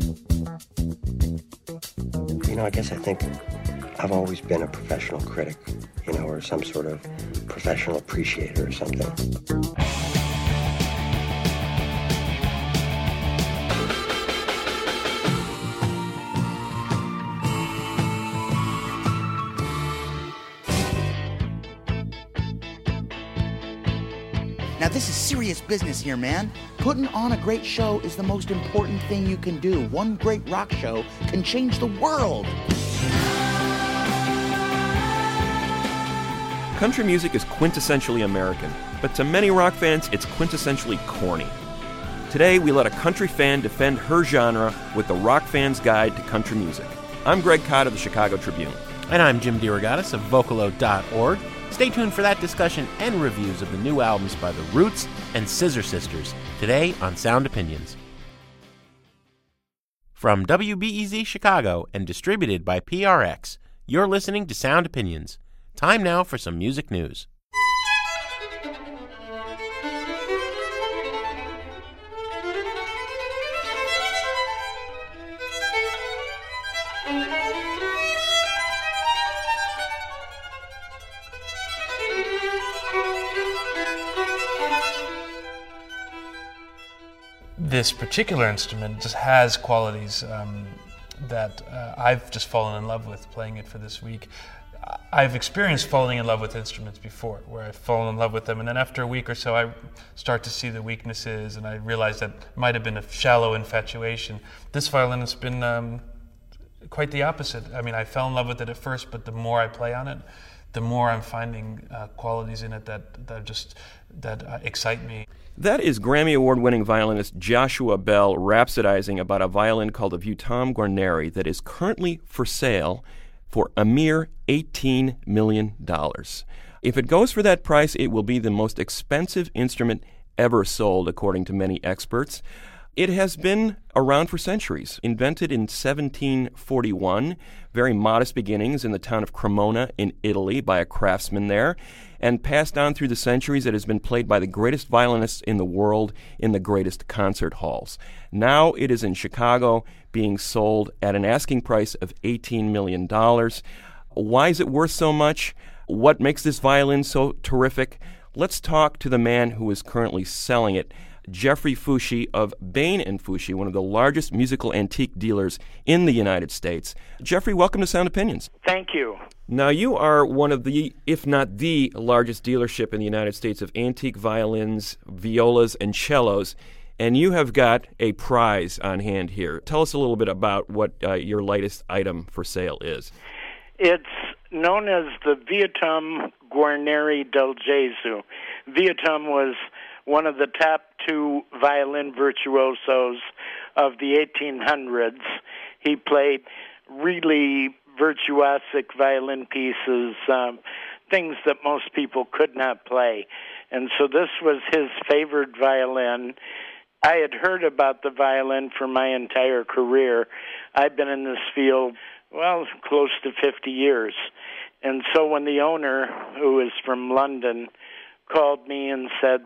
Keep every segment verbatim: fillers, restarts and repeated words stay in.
You know, I guess I think I've always been a professional critic, you know, or some sort of professional appreciator or something. Now, this is serious business here, man. Putting on a great show is the most important thing you can do. One great rock show can change the world. Country music is quintessentially American, but to many rock fans, it's quintessentially corny. Today, we let a country fan defend her genre with the Rock Fan's Guide to Country Music. I'm Greg Cott of the Chicago Tribune. And I'm Jim DeRogatis of Vocalo dot org. Stay tuned for that discussion and reviews of the new albums by The Roots and Scissor Sisters, today on Sound Opinions. From W B E Z Chicago and distributed by P R X, you're listening to Sound Opinions. Time now for some music news. This particular instrument just has qualities um, that uh, I've just fallen in love with playing it for this week. I've experienced falling in love with instruments before, where I've fallen in love with them, and then after a week or so I start to see the weaknesses, and I realize that it might have been a shallow infatuation. This violin has been um, quite the opposite. I mean, I fell in love with it at first, but the more I play on it, the more I'm finding uh, qualities in it that, that just that uh, excite me. That is Grammy Award-winning violinist Joshua Bell rhapsodizing about a violin called the Vieuxtemps Guarneri that is currently for sale for a mere eighteen million dollars. If it goes for that price, it will be the most expensive instrument ever sold, according to many experts. It has been around for centuries. Invented in seventeen forty-one, very modest beginnings in the town of Cremona in Italy by a craftsman there, and passed on through the centuries, it has been played by the greatest violinists in the world in the greatest concert halls. Now it is in Chicago, being sold at an asking price of eighteen million dollars. Why is it worth so much? What makes this violin so terrific? Let's talk to the man who is currently selling it, Jeffrey Foushee of Bain and Foushee, one of the largest musical antique dealers in the United States. Jeffrey, welcome to Sound Opinions. Thank you. Now, you are one of the, if not the largest dealership in the United States of antique violins, violas, and cellos, and you have got a prize on hand here. Tell us a little bit about what uh, your latest item for sale is. It's known as the Vieuxtemps Guarneri del Gesù. Vieuxtemps was one of the top two violin virtuosos of the eighteen hundreds. He played really virtuosic violin pieces, um, things that most people could not play. And so this was his favorite violin. I had heard about the violin for my entire career. I've been in this field, well, close to fifty years. And so when the owner, who is from London, called me and said,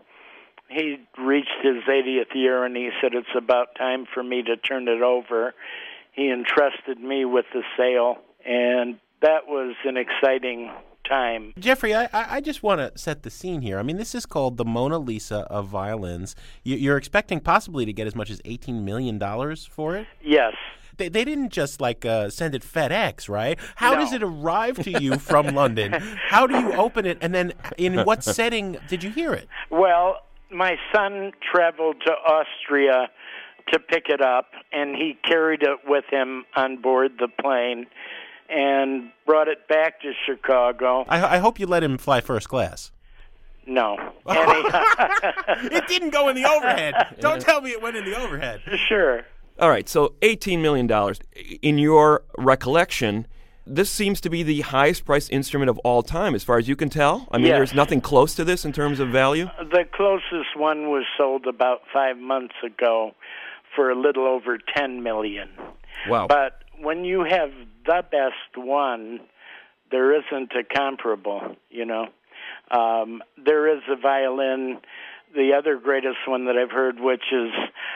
he reached his eightieth year, and he said, it's about time for me to turn it over. He entrusted me with the sale, and that was an exciting time. Jeffrey, I, I just want to set the scene here. I mean, this is called the Mona Lisa of violins. You, you're expecting possibly to get as much as eighteen million dollars for it? Yes. They, they didn't just, like, uh, send it FedEx, right? How No. does it arrive to you from London? How do you open it, and then in what setting did you hear it? Well, my son traveled to Austria to pick it up, and he carried it with him on board the plane and brought it back to Chicago. I, I hope you let him fly first class. No. And he, It didn't go in the overhead. Don't tell me it went in the overhead. sure. All right, so eighteen million dollars. In your recollection, this seems to be the highest-priced instrument of all time, as far as you can tell? I mean, Yes. there's nothing close to this in terms of value? The closest one was sold about five months ago for a little over ten million dollars. Wow. But when you have the best one, there isn't a comparable, you know. Um, there is a violin, the other greatest one that I've heard, which is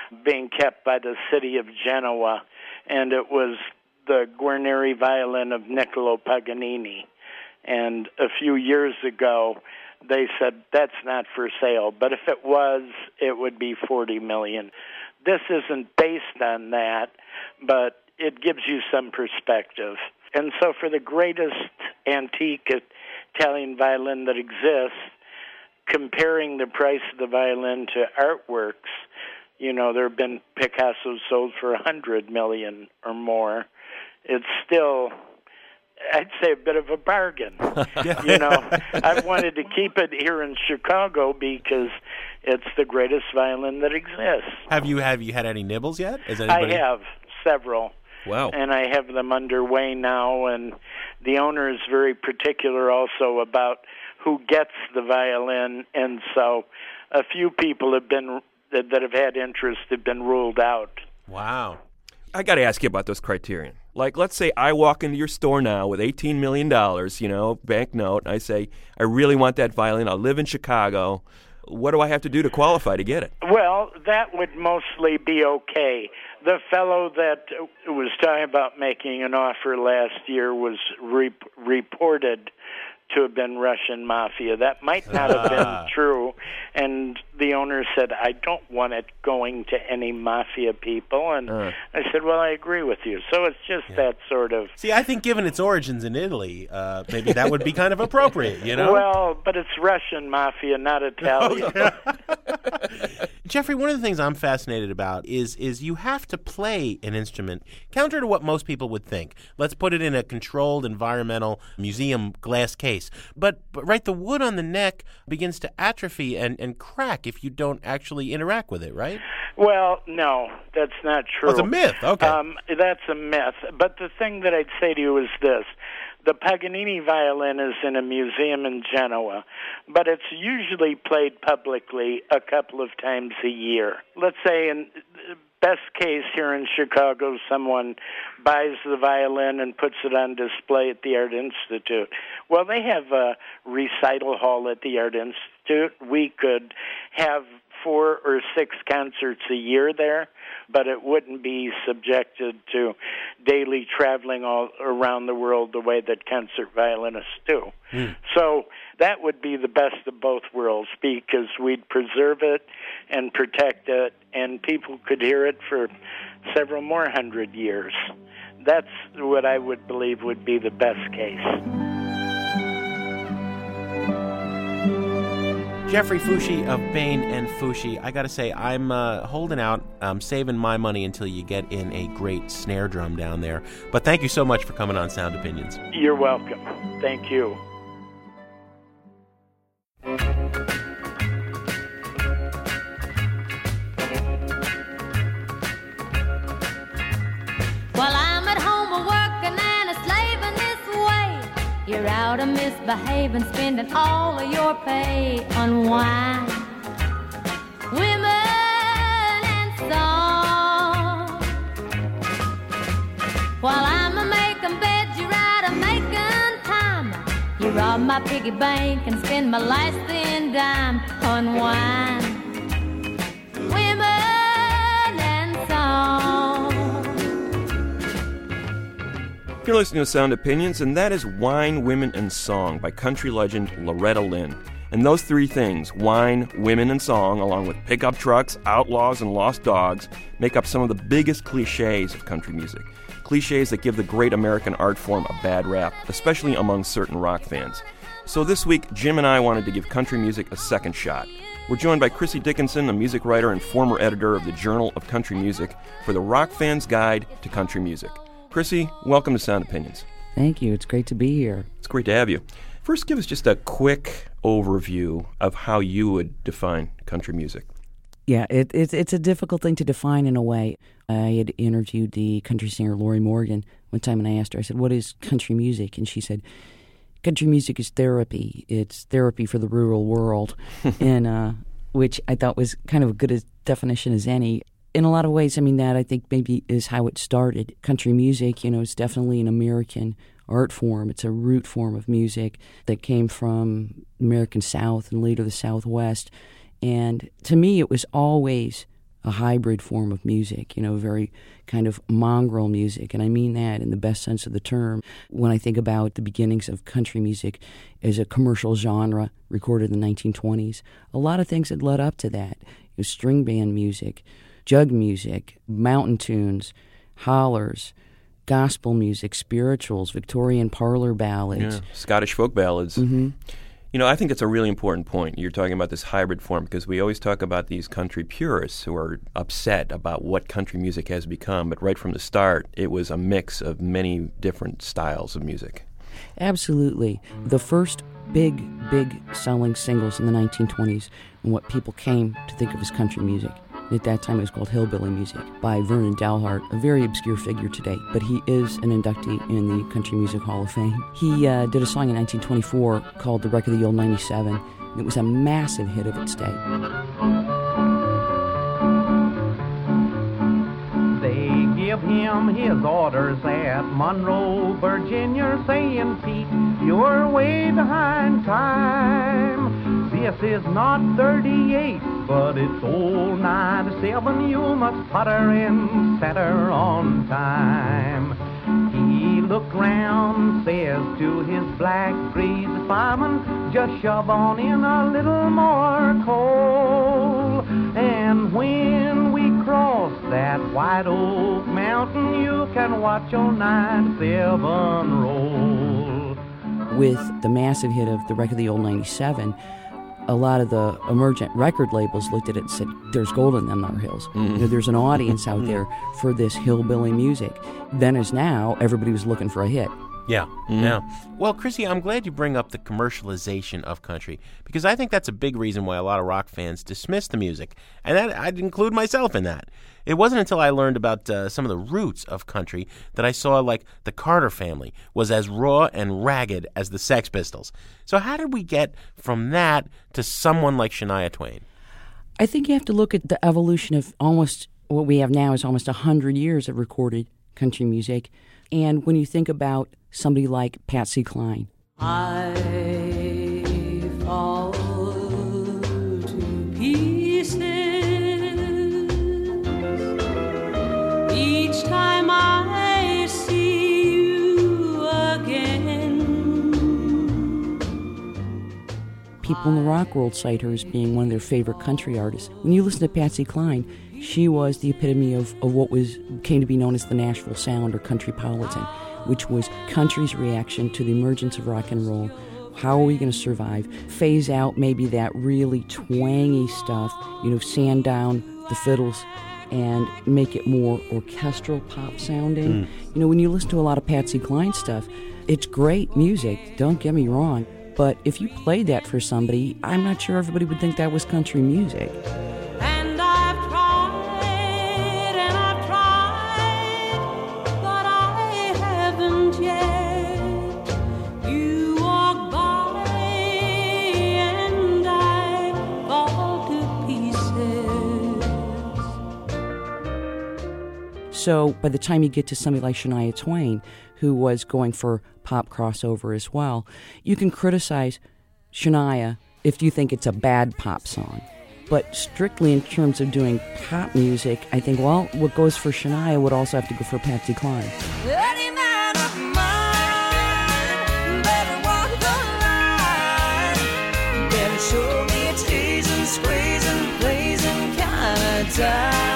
being kept by the city of Genoa, and it was the Guarneri violin of Niccolo Paganini. And a few years ago, they said that's not for sale, but if it was, it would be forty million dollars. This isn't based on that, but it gives you some perspective. And so for the greatest antique Italian violin that exists, comparing the price of the violin to artworks, you know, there have been Picassos sold for one hundred million dollars or more. It's still, I'd say, a bit of a bargain. You know, I've wanted to keep it here in Chicago because it's the greatest violin that exists. Have you have you had any nibbles yet? Is anybody... I have several. Wow. And I have them underway now, and the owner is very particular also about who gets the violin, and so a few people have been that, that have had interest have been ruled out. Wow. I got to ask you about those criterion. Like, let's say I walk into your store now with eighteen million dollars, you know, banknote, and I say, I really want that violin. I live in Chicago. What do I have to do to qualify to get it? Well, that would mostly be okay. The fellow that was talking about making an offer last year was re- reported to have been Russian mafia. That might not have been true. And the owner said, I don't want it going to any mafia people. And uh. I said, well, I agree with you. So it's just yeah. that sort of... See, I think given its origins in Italy, uh, maybe that would be kind of appropriate, you know? Well, but it's Russian mafia, not Italian. Jeffrey, one of the things I'm fascinated about is is you have to play an instrument counter to what most people would think. Let's put it in a controlled environmental museum glass case. But, but right, the wood on the neck begins to atrophy and, and crack if you don't actually interact with it, right? Well, no, that's not true. Oh, it's a myth. Okay. Um, that's a myth. But the thing that I'd say to you is this. The Paganini violin is in a museum in Genoa, but it's usually played publicly a couple of times a year. Let's say in best case here in Chicago, someone buys the violin and puts it on display at the Art Institute. Well, they have a recital hall at the Art Institute. We could have four or six concerts a year there, but it wouldn't be subjected to daily traveling all around the world the way that concert violinists do. Mm. So that would be the best of both worlds because we'd preserve it and protect it, and people could hear it for several more hundred years. That's what I would believe would be the best case. Jeffrey Foushee of Bain and Foushee. I got to say, I'm uh, holding out, um, saving my money until you get in a great snare drum down there. But thank you so much for coming on Sound Opinions. You're welcome. Thank you. While I'm at home a-working and a-slaving this way, you're out a misbehaving, spending all of your pay on wine, women, and song. While I'm a-making beds, you're out a-making time. You rob my piggy bank and spend my last thin dime on wine, women, and song. You're listening to Sound Opinions, and that is Wine, Women, and Song by country legend Loretta Lynn. And those three things, wine, women, and song, along with pickup trucks, outlaws, and lost dogs, make up some of the biggest cliches of country music. Cliches that give the great American art form a bad rap, especially among certain rock fans. So this week, Jim and I wanted to give country music a second shot. We're joined by Chrissy Dickinson, a music writer and former editor of the Journal of Country Music, for the Rock Fan's Guide to Country Music. Chrissy, welcome to Sound Opinions. Thank you. It's great to be here. It's great to have you. First, give us just a quick overview of how you would define country music. Yeah, it, it, it's a difficult thing to define in a way. I had interviewed the country singer Lori Morgan one time, and I asked her, I said, what is country music? And she said, country music is therapy. It's therapy for the rural world, and uh, which I thought was kind of a good a definition as any. In a lot of ways, I mean, that I think maybe is how it started. Country music, you know, is definitely an American art form. It's a root form of music that came from the American South and later the Southwest. And to me, it was always a hybrid form of music, you know, very kind of mongrel music. And I mean that in the best sense of the term. When I think about the beginnings of country music as a commercial genre recorded in the nineteen twenties, a lot of things had led up to that. You know, string band music, jug music, mountain tunes, hollers, gospel music, spirituals, Victorian parlor ballads. Yeah, Scottish folk ballads. Mm-hmm. You know, I think that's a really important point. You're talking about this hybrid form because we always talk about these country purists who are upset about what country music has become. But right from the start, it was a mix of many different styles of music. Absolutely. The first big, big selling singles in the nineteen twenties and what people came to think of as country music. At that time, it was called hillbilly music by Vernon Dalhart, a very obscure figure today, but he is an inductee in the Country Music Hall of Fame. He uh, did a song in nineteen twenty-four called The Wreck of the Old ninety-seven, and it was a massive hit of its day. They give him his orders at Monroe, Virginia, saying, Pete, you're way behind time. This is not thirty-eight, but it's old ninety-seven. You must putter and set her on time. He looked round, says to his black greased fireman, just shove on in a little more coal. And when we cross that white oak mountain, you can watch old ninety-seven roll. With the massive hit of The Wreck of the Old ninety-seven, a lot of the emergent record labels looked at it and said, there's gold in them there hills. Mm-hmm. You know, there's an audience out there for this hillbilly music. Then as now, everybody was looking for a hit. Yeah, mm-hmm. yeah. Well, Chrissy, I'm glad you bring up the commercialization of country, because I think that's a big reason why a lot of rock fans dismiss the music, and that, I'd include myself in that. It wasn't until I learned about uh, some of the roots of country that I saw, like, the Carter family was as raw and ragged as the Sex Pistols. So how did we get from that to someone like Shania Twain? I think you have to look at the evolution of almost what we have now is almost one hundred years of recorded country music. And when you think about somebody like Patsy Cline. I fall to pieces each time I see you again. People in the rock world cite her as being one of their favorite country artists. When you listen to Patsy Cline, she was the epitome of, of what was came to be known as the Nashville Sound or Countrypolitan, which was country's reaction to the emergence of rock and roll. How are we going to survive? Phase out maybe that really twangy stuff, you know, sand down the fiddles and make it more orchestral pop sounding. Mm. You know, when you listen to a lot of Patsy Cline stuff, it's great music, don't get me wrong, but if you played that for somebody, I'm not sure everybody would think that was country music. So by the time you get to somebody like Shania Twain, who was going for pop crossover as well, you can criticize Shania if you think it's a bad pop song. But strictly in terms of doing pop music, I think, well, what goes for Shania would also have to go for Patsy Cline. Any man of mine better walk the line, better show me a teasing, squeezing, blazing kind of time.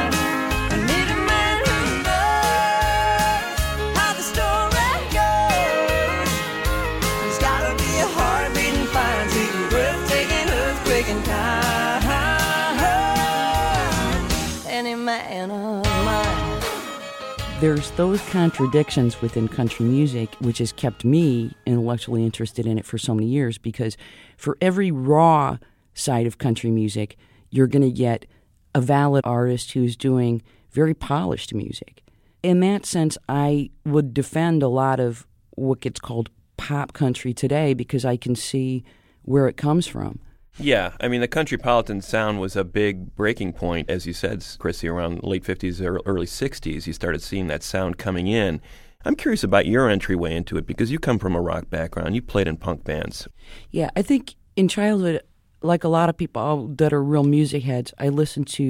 There's those contradictions within country music, which has kept me intellectually interested in it for so many years, because for every raw side of country music, you're going to get a valid artist who's doing very polished music. In that sense, I would defend a lot of what gets called pop country today because I can see where it comes from. Yeah, I mean, the Countrypolitan sound was a big breaking point, as you said, Chrissy, around late fifties or early sixties. You started seeing that sound coming in. I'm curious about your entryway into it because you come from a rock background. You played in punk bands. Yeah, I think in childhood, like a lot of people that are real music heads, I listened to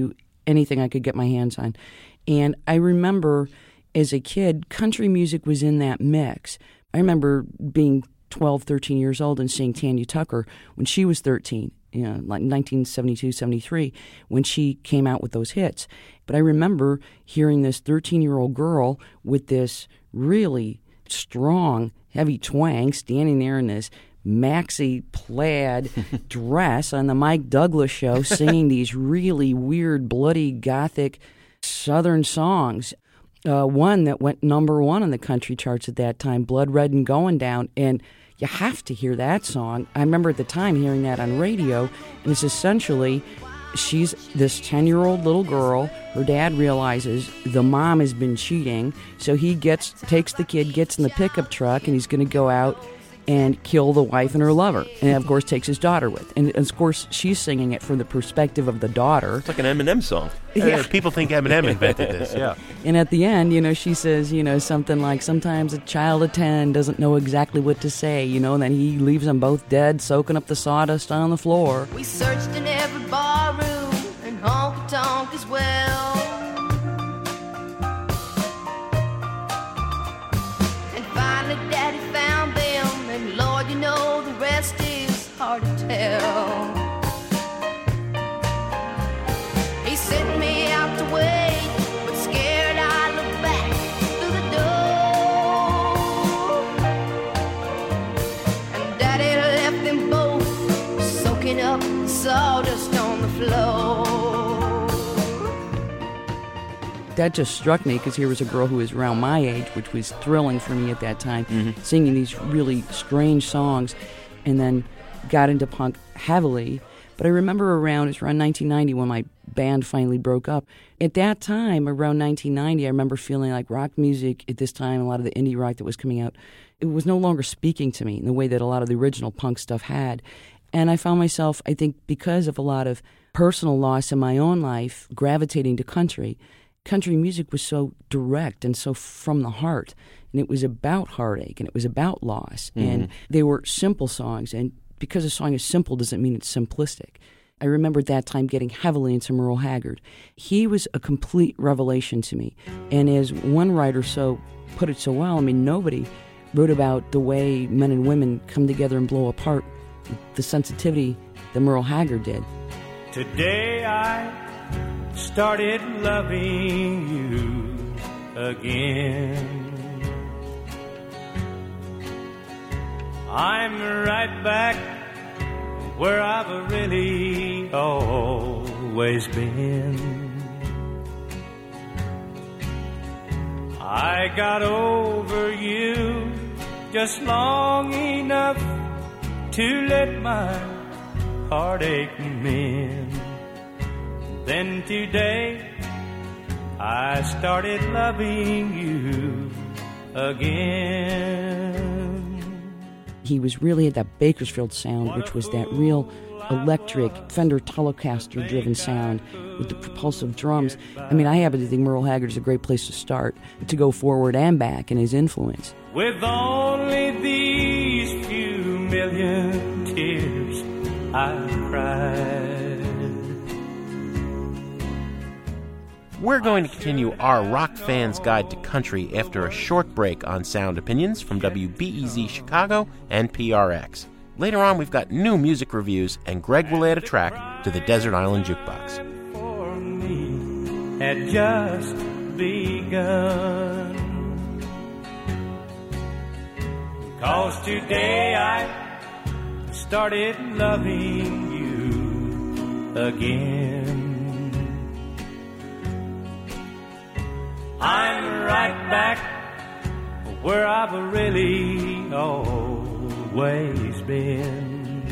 anything I could get my hands on. And I remember as a kid, country music was in that mix. I remember being twelve, thirteen years old and seeing Tanya Tucker when she was thirteen, you know, like nineteen seventy-two, seventy-three, when she came out with those hits. But I remember hearing this thirteen-year-old girl with this really strong, heavy twang standing there in this maxi plaid dress on the Mike Douglas show singing these really weird, bloody, gothic Southern songs. Uh, one that went number one on the country charts at that time, Blood Red and Going Down, and you have to hear that song. I remember at the time hearing that on radio, and it's essentially, she's this ten-year-old little girl. Her dad realizes the mom has been cheating, so he gets takes the kid, gets in the pickup truck, and he's going to go out and kill the wife and her lover. And, of course, takes his daughter with. And, of course, she's singing it from the perspective of the daughter. It's like an Eminem song. Yeah. Uh, people think Eminem invented this, yeah. And at the end, you know, she says, you know, something like, sometimes a child of ten doesn't know exactly what to say, you know, and then he leaves them both dead, soaking up the sawdust on the floor. We searched in every bar room and honky-tonk as well. And finally Daddy found them, and Lord, you know, the rest is hard to tell. He sent me out to wait, but scared I looked back through the door. And Daddy left them both soaking up the sawdust on the floor. That just struck me because here was a girl who was around my age, which was thrilling for me at that time, mm-hmm. singing these really strange songs, and then got into punk heavily. But I remember around, it was around nineteen ninety when my band finally broke up. At that time, around nineteen ninety, I remember feeling like rock music at this time, a lot of the indie rock that was coming out, it was no longer speaking to me in the way that a lot of the original punk stuff had. And I found myself, I think because of a lot of personal loss in my own life, gravitating to country. Country music was so direct and so from the heart, and it was about heartache, and it was about loss, mm-hmm. and they were simple songs, and because a song is simple doesn't mean it's simplistic. I remember at that time getting heavily into Merle Haggard. He was a complete revelation to me, and as one writer so put it so well, I mean, nobody wrote about the way men and women come together and blow apart, the sensitivity that Merle Haggard did. Today I started loving you again. I'm right back where I've really always been. I got over you just long enough to let my heartache mend. Then today I started loving you again. He was really at that Bakersfield sound, which was that real electric Fender Telecaster driven sound with the propulsive drums. I mean, I happen to think Merle Haggard is a great place to start, to go forward and back in his influence. With only these few million tears I cried. We're going to continue our Rock Fans Guide to Country after a short break on Sound Opinions from W B E Z Chicago and P R X. Later on, we've got new music reviews, and Greg will add a track to the Desert Island Jukebox. For me had just begun. 'Cause today I started loving you again. I'm right back where I've really always been.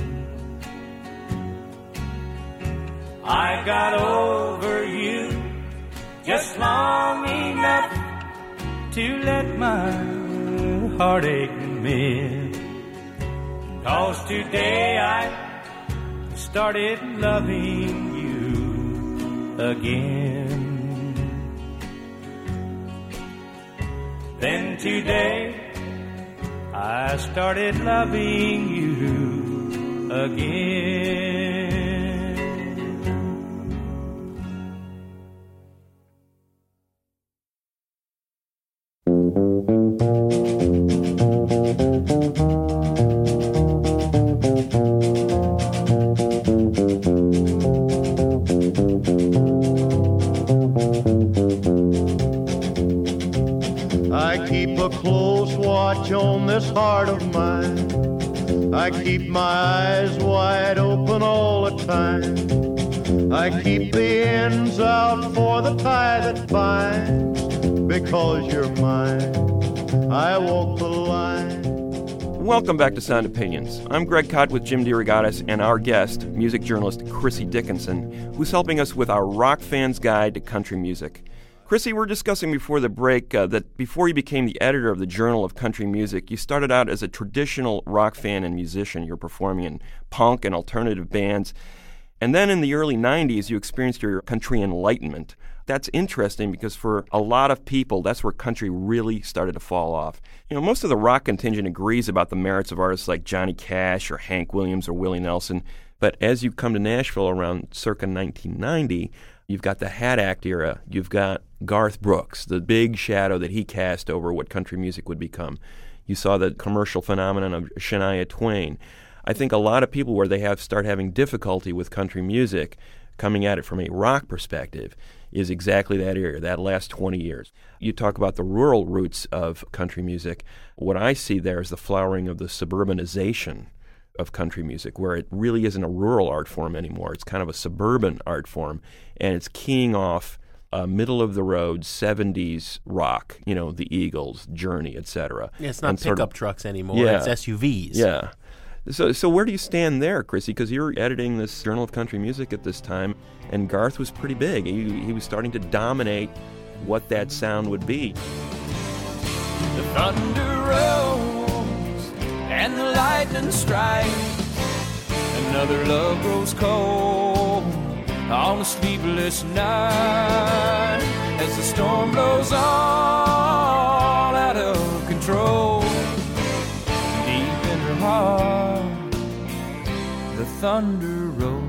I got over you just long enough to let my heartache mend. 'Cause today I started loving you again. Then today I started loving you again. I keep a close watch on this heart of mine. I keep my eyes wide open all the time. I keep the ends out for the tie that binds. Because you're mine, I walk the line. Welcome back to Sound Opinions. I'm Greg Kot with Jim DeRogatis and our guest, music journalist Chrissy Dickinson, who's helping us with our Rock Fan's Guide to Country Music. Chrissy, we're discussing before the break uh, that before you became the editor of the Journal of Country Music, you started out as a traditional rock fan and musician. You're performing in punk and alternative bands. And then in the early nineties, you experienced your country enlightenment. That's interesting because for a lot of people, that's where country really started to fall off. You know, most of the rock contingent agrees about the merits of artists like Johnny Cash or Hank Williams or Willie Nelson. But as you come to Nashville around circa nineteen ninety, you've got the Hat Act era. You've got Garth Brooks, the big shadow that he cast over what country music would become. You saw the commercial phenomenon of Shania Twain. I think a lot of people where they have start having difficulty with country music, coming at it from a rock perspective, is exactly that era, that last twenty years. You talk about the rural roots of country music. What I see there is the flowering of the suburbanization of country music, where it really isn't a rural art form anymore. It's kind of a suburban art form, and it's keying off uh, middle-of-the-road seventies rock, you know, the Eagles, Journey, et cetera. Yeah, it's not and pickup sort of, trucks anymore. Yeah, it's S U Vs. Yeah. So so where do you stand there, Chrissy? Because you're editing this Journal of Country Music at this time, and Garth was pretty big. He, he was starting to dominate what that sound would be. The thunder rolls and the lightning strikes. Another love grows cold on a sleepless night as the storm blows all out of control. Deep in her heart, the thunder rolls.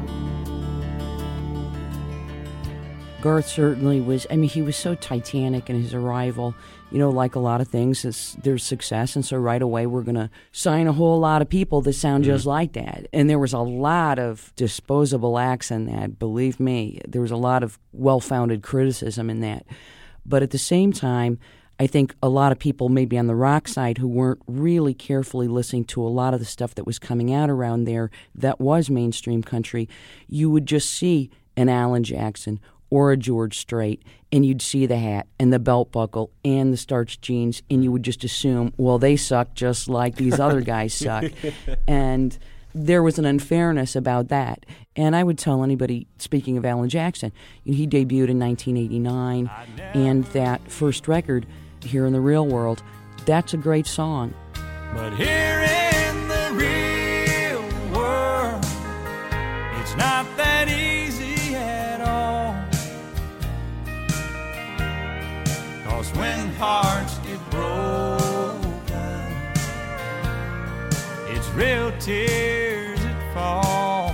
Garth certainly was, I mean, he was so titanic in his arrival. You know, like a lot of things, it's, there's success, and so right away we're going to sign a whole lot of people that sound just like that. And there was a lot of disposable acts in that, believe me. There was a lot of well-founded criticism in that. But at the same time, I think a lot of people maybe on the rock side who weren't really carefully listening to a lot of the stuff that was coming out around there that was mainstream country, you would just see an Alan Jackson or a George Strait, and you'd see the hat and the belt buckle and the starched jeans, and you would just assume, well, they suck just like these other guys suck. And there was an unfairness about that. And I would tell anybody, speaking of Alan Jackson, he debuted in nineteen eighty-nine, and that first record, Here in the Real World, that's a great song. But here in the real world, it's not that easy at all. Cause when hearts get broken, it's real tears that fall.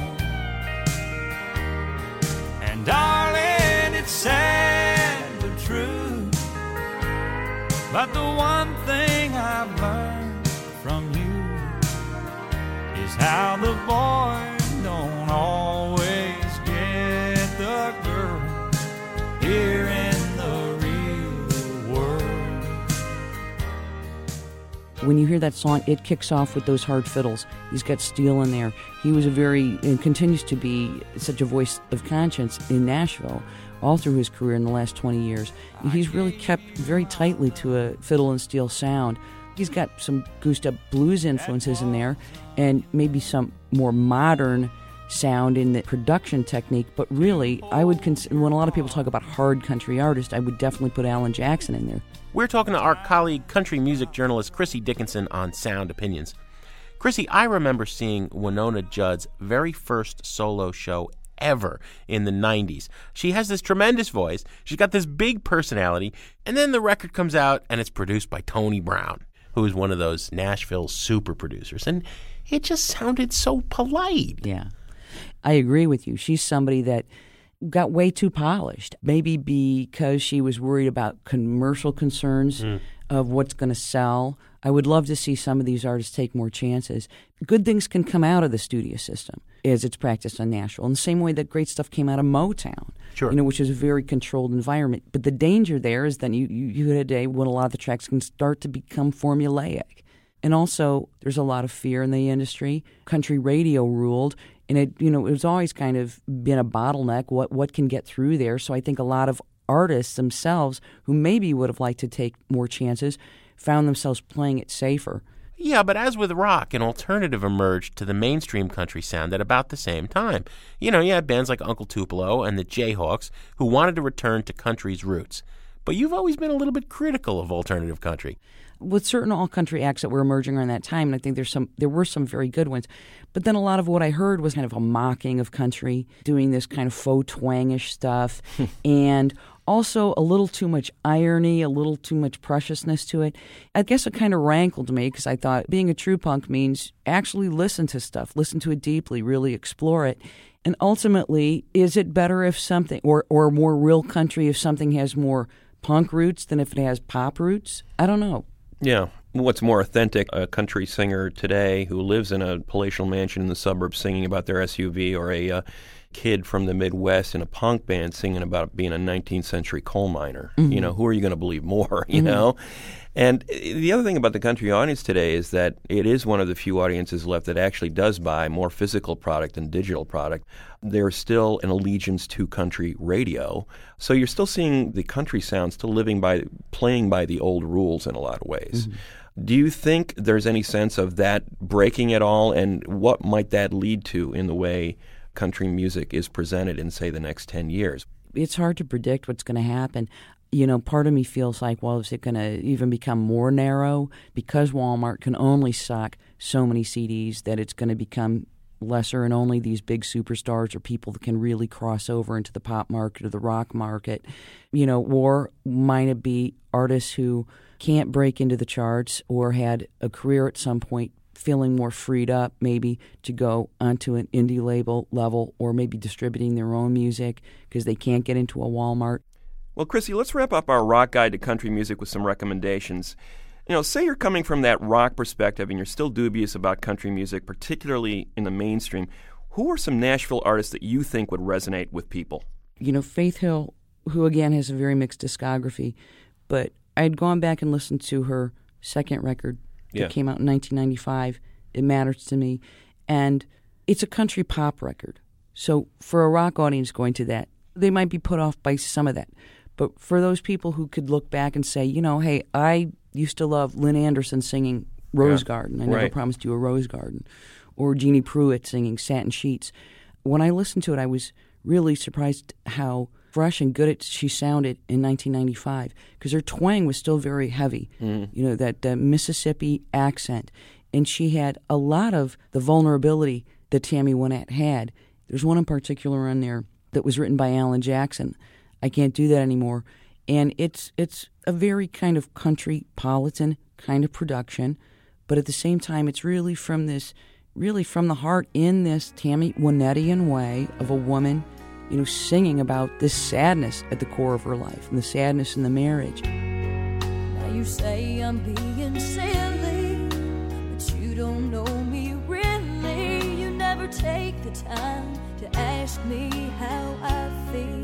And darling, it's sad but true. But the one thing I've learned from you is how the boy don't always get the girl here in the real world. When you hear that song, it kicks off with those hard fiddles. He's got steel in there. He was a very, and continues to be, such a voice of conscience in Nashville all through his career in the last twenty years. He's really kept very tightly to a fiddle and steel sound. He's got some goosed up blues influences in there and maybe some more modern sound in the production technique, but really, I would consider, when a lot of people talk about hard country artists, I would definitely put Alan Jackson in there. We're talking to our colleague, country music journalist Chrissy Dickinson on Sound Opinions. Chrissy, I remember seeing Wynonna Judd's very first solo show ever in the nineties. She has this tremendous voice. She's got this big personality. And then the record comes out and it's produced by Tony Brown, who is one of those Nashville super producers. And it just sounded so polite. Yeah. I agree with you. She's somebody that got way too polished, maybe because she was worried about commercial concerns. Mm. of what's going to sell. I would love to see some of these artists take more chances. Good things can come out of the studio system as it's practiced on Nashville, in the same way that great stuff came out of Motown, sure. you know, which is a very controlled environment. But the danger there is that you, you, you hit a day when a lot of the tracks can start to become formulaic. And also, there's a lot of fear in the industry. Country radio ruled, and it, you know, it was always kind of been a bottleneck, what what can get through there. So I think a lot of artists themselves, who maybe would have liked to take more chances, found themselves playing it safer. Yeah, but as with rock, an alternative emerged to the mainstream country sound at about the same time. You know, you had bands like Uncle Tupelo and the Jayhawks who wanted to return to country's roots. But you've always been a little bit critical of alternative country. With certain all-country acts that were emerging around that time, and I think there's some, there were some very good ones. But then a lot of what I heard was kind of a mocking of country, doing this kind of faux twangish stuff, and also a little too much irony, a little too much preciousness to it. I guess it kind of rankled me because I thought being a true punk means actually listen to stuff, listen to it deeply, really explore it. And ultimately, is it better if something, or, or more real country if something has more punk roots than if it has pop roots? I don't know. Yeah. What's more authentic, a country singer today who lives in a palatial mansion in the suburbs singing about their S U V, or a uh, kid from the Midwest in a punk band singing about being a nineteenth century coal miner? Mm-hmm. You know, who are you going to believe more, you mm-hmm. know? And the other thing about the country audience today is that it is one of the few audiences left that actually does buy more physical product than digital product. There's still an allegiance to country radio. So you're still seeing the country sound still living by, playing by the old rules in a lot of ways. Mm-hmm. Do you think there's any sense of that breaking at all, and what might that lead to in the way country music is presented in, say, the next ten years? It's hard to predict what's going to happen. You know, part of me feels like, well, is it going to even become more narrow because Walmart can only stock so many C Ds that it's going to become lesser, and only these big superstars or people that can really cross over into the pop market or the rock market? You know, or might it be artists who can't break into the charts or had a career at some point feeling more freed up maybe to go onto an indie label level, or maybe distributing their own music because they can't get into a Walmart? Well, Chrissy, let's wrap up our rock guide to country music with some recommendations. You know, say you're coming from that rock perspective and you're still dubious about country music, particularly in the mainstream. Who are some Nashville artists that you think would resonate with people? You know, Faith Hill, who again has a very mixed discography, but I'd gone back and listened to her second record that yeah. came out in nineteen ninety-five. It Matters to Me. And it's a country pop record. So for a rock audience going to that, they might be put off by some of that. But for those people who could look back and say, you know, hey, I used to love Lynn Anderson singing Rose yeah. Garden. I never right. promised you a Rose Garden. Or Jeannie Pruitt singing Satin Sheets. When I listened to it, I was really surprised how fresh and good it, she sounded in nineteen ninety-five, because her twang was still very heavy. Mm. You know, that uh, Mississippi accent. And she had a lot of the vulnerability that Tammy Wynette had. There's one in particular on there that was written by Alan Jackson. I Can't Do That Anymore. And it's it's a very kind of country-politan kind of production, but at the same time, it's really from this, really from the heart in this Tammy Wynettian way of a woman, you know, singing about this sadness at the core of her life and the sadness in the marriage. Now you say I'm being silly, but you don't know me really. You never take the time to ask me how I feel.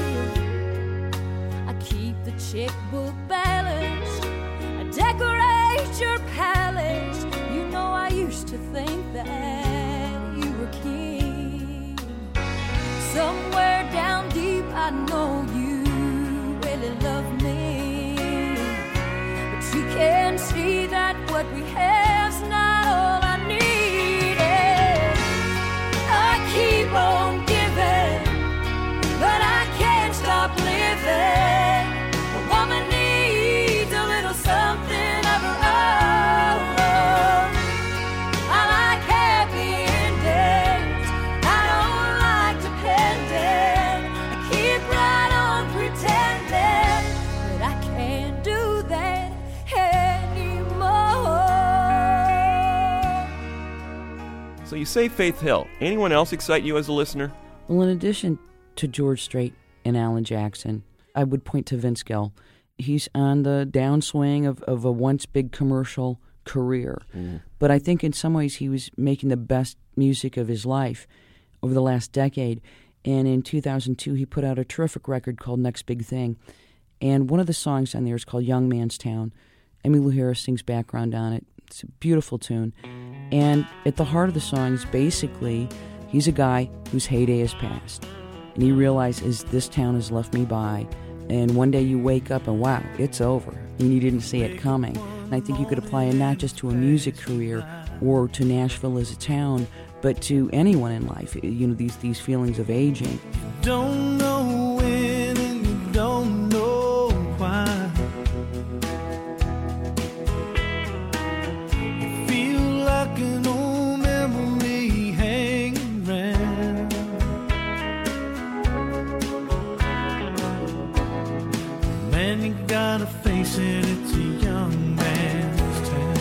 Keep the checkbook balanced, I decorate your palace. You know I used to think that you were king. Somewhere down deep I know you really love me, but you can't see that what we have's not all I needed. I keep on giving, but I can't stop living. So you say Faith Hill. Anyone else excite you as a listener? Well, in addition to George Strait and Alan Jackson, I would point to Vince Gill. he's on the downswing of, of a once big commercial career. Mm. But I think in some ways he was making the best music of his life over the last decade. And in two thousand two, he put out a terrific record called Next Big Thing. And one of the songs on there is called Young Man's Town. Emmylou Harris sings background on it. It's a beautiful tune. And at the heart of the song is basically he's a guy whose heyday has passed. And he realizes this town has left me by. And one day you wake up and wow, it's over. And you didn't see it coming. And I think you could apply it not just to a music career or to Nashville as a town, but to anyone in life. You know, these, these feelings of aging. Don't know when and you don't know why. You feel like an old memory hanging around. Man, you gotta face it, it's a young man's town.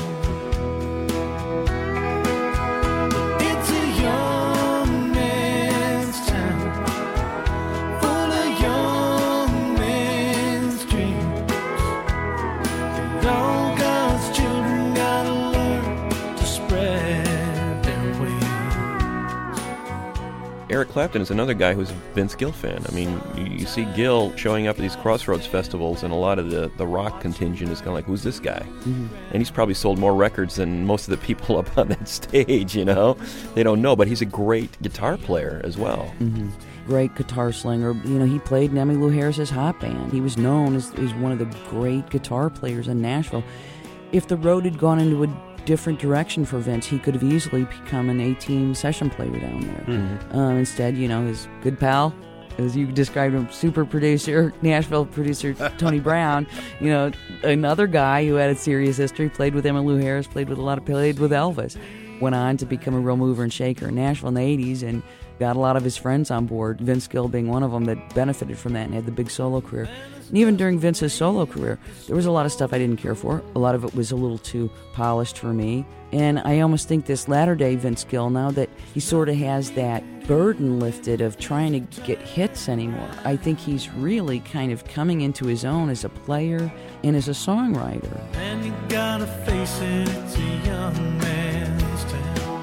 It's a young man's town, full of young men's dreams. And all God's children gotta learn to spread their wings. Eric Clapton is another guy who's a Vince Gill fan. I mean, you, you see Gill showing up at these Crossroads festivals, and a lot of the, the rock contingent is kind of like, who's this guy? Mm-hmm. And he's probably sold more records than most of the people up on that stage, you know? They don't know, but he's a great guitar player as well. Mm-hmm. Great guitar slinger. You know, he played in Emmylou Harris's hot band. He was known as, as one of the great guitar players in Nashville. If the road had gone into a different direction for Vince, he could have easily become an A-team session player down there. Mm-hmm. Um, instead, you know, his good pal, as you described him, super producer, Nashville producer Tony Brown, you know, another guy who had a serious history, played with Emmylou Harris, played with a lot of, played with Elvis, went on to become a real mover and shaker in Nashville in the eighties and got a lot of his friends on board, Vince Gill being one of them that benefited from that and had the big solo career. And even during Vince's solo career, there was a lot of stuff I didn't care for. A lot of it was a little too polished for me. And I almost think this latter-day Vince Gill, now that he sort of has that burden lifted of trying to get hits anymore, I think he's really kind of coming into his own as a player and as a songwriter. And you gotta face it, it's a young man's town.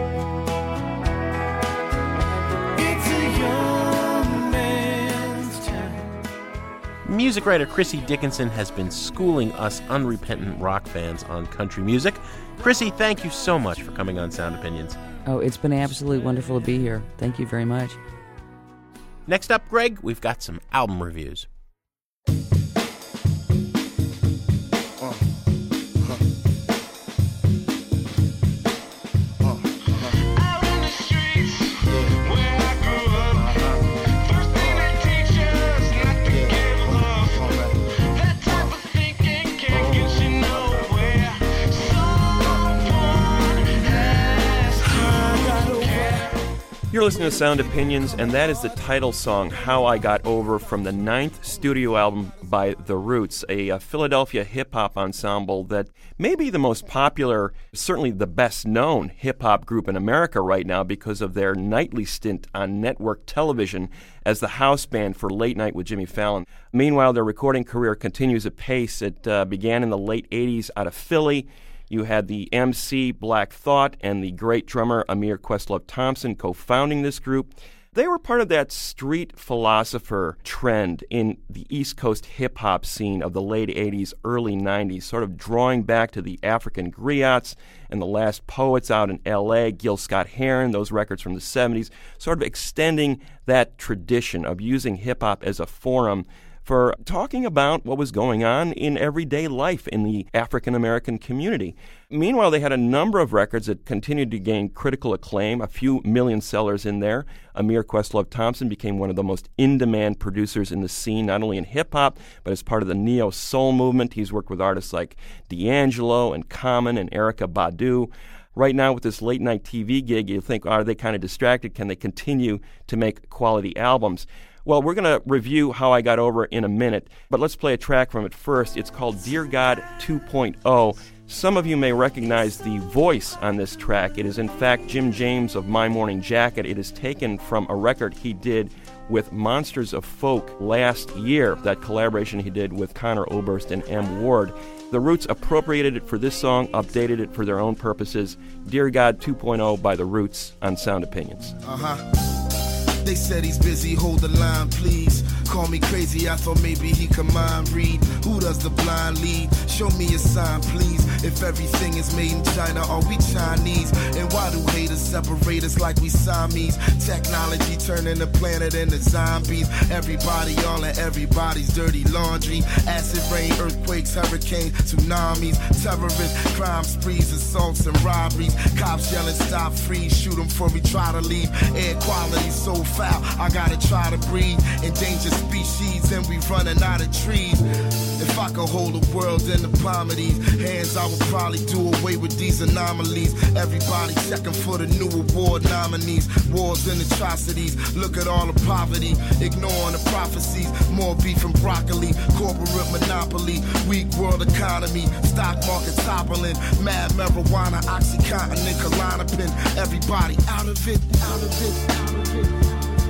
It's a young man's town. Music writer Chrissy Dickinson has been schooling us unrepentant rock fans on country music. Chrissy, thank you so much for coming on Sound Opinions. Oh, it's been absolutely wonderful to be here. Thank you very much. Next up, Greg, we've got some album reviews. You're listening to Sound Opinions, and that is the title song, How I Got Over, from the ninth studio album by The Roots, a, a Philadelphia hip-hop ensemble that may be the most popular, certainly the best-known hip-hop group in America right now because of their nightly stint on network television as the house band for Late Night with Jimmy Fallon. Meanwhile, their recording career continues apace. It uh, began in the late eighties out of Philly. You had the M C Black Thought and the great drummer Amir Questlove Thompson co-founding this group. They were part of that street philosopher trend in the East Coast hip-hop scene of the late eighties, early nineties, sort of drawing back to the African griots and the last poets out in L A, Gil Scott-Heron, those records from the seventies, sort of extending that tradition of using hip-hop as a forum for talking about what was going on in everyday life in the African-American community. Meanwhile, they had a number of records that continued to gain critical acclaim, a few million sellers in there. Amir Questlove Thompson became one of the most in-demand producers in the scene, not only in hip-hop, but as part of the neo-soul movement. He's worked with artists like D'Angelo and Common and Erykah Badu. Right now, with this late-night T V gig, you think, are they kind of distracted? Can they continue to make quality albums? Well, we're going to review How I Got Over in a minute, but let's play a track from it first. It's called Dear God two point oh. Some of you may recognize the voice on this track. It is, in fact, Jim James of My Morning Jacket. It is taken from a record he did with Monsters of Folk last year, that collaboration he did with Conor Oberst and M. Ward. The Roots appropriated it for this song, updated it for their own purposes. Dear God two point oh by The Roots on Sound Opinions. Uh-huh. They said he's busy, hold the line, please. Call me crazy, I thought maybe he could mind read. Who does the blind lead? Show me a sign, please. If everything is made in China, are we Chinese? And why do haters separate us like we Siamese? Technology turning the planet into zombies. Everybody all in everybody's dirty laundry. Acid rain, earthquakes, hurricanes, tsunamis. Terrorists, crime sprees, assaults and robberies. Cops yelling, stop, freeze, shoot them before we try to leave. Air quality so foul, I gotta try to breathe. Endangered species and we running out of trees. If I could hold the world in the palm of these hands, I would probably do away with these anomalies. Everybody checking for the new award nominees. Wars and atrocities, look at all the poverty. Ignoring the prophecies, more beef and broccoli. Corporate monopoly, weak world economy. Stock market toppling, mad marijuana, Oxycontin and Klonopin. Everybody out of it, out of it, out of it.